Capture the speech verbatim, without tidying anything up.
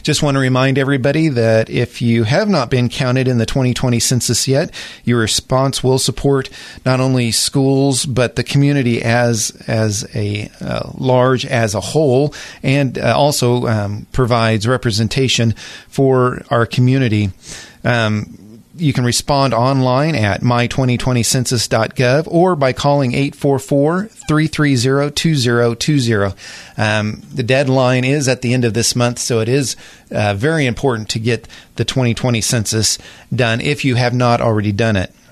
Just want to remind everybody that if you have not been counted in the twenty twenty census yet, your response will support not only schools, but the community as as a uh, large as a whole, and uh, also um, provides representation for our community. Um, You can respond online at my twenty twenty census dot gov or by calling eight four four, three three zero, two zero two zero. Um, the deadline is at the end of this month, so it is uh, very important to get the twenty twenty census done if you have not already done it.